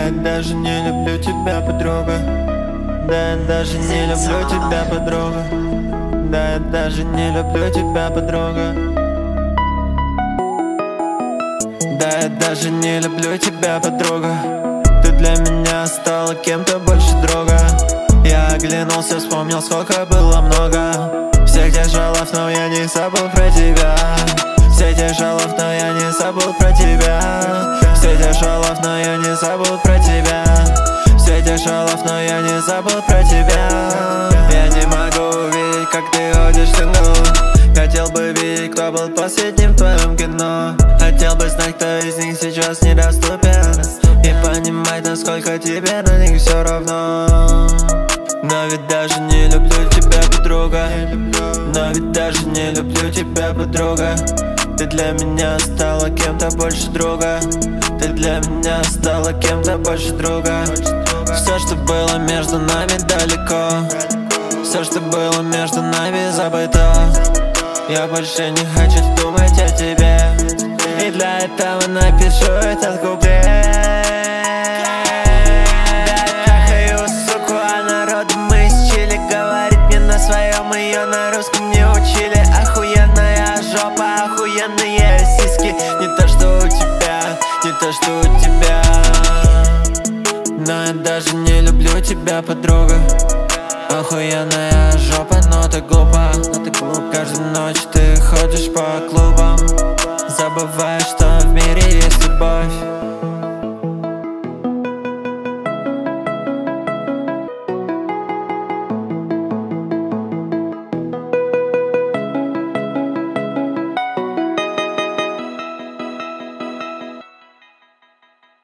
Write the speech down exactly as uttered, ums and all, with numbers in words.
я даже не люблю тебя, подруга. Да, я даже не люблю тебя, подруга. Да, я даже не люблю тебя, подруга. Да, я даже не люблю тебя, подруга. Ты для меня стала кем-то больше друга. Я оглянулся, вспомнил, сколько было много всех тех жалоб, но я не забыл про тебя. Все тех жалоб, но я не забыл про тебя. Все тех жалоб, но я не забыл про тебя. Все тех жалоб, но я не забыл про тебя. Я не могу увидеть, как ты ходишь в сингл. Хотел бы видеть, кто был последним в твоем кино. Хотел бы знать, кто из них сейчас недоступен, и понимать, насколько тебе на них все равно. Но ведь даже не люблю тебя, подруга. Но ведь даже не люблю тебя, подруга. Ты для меня стала кем-то больше друга. Ты для меня стала кем-то больше друга. Все, что было между нами, далеко. Все, что было между нами, забыто. Я больше не хочу думать о тебе, и для этого напишу этот куплет. Да, трахаю суку, а народом мы из Чили. Говорит мне на своем, ее на русском не учили. Охуенная жопа, охуенные сиськи. Не то, что у тебя, не то, что у тебя. Но я даже не люблю тебя, подруга. Охуенная жопа, но ты глупа, но ты глупа. Каждую ночь ты ходишь по клубам, забываешь, что в мире есть любовь.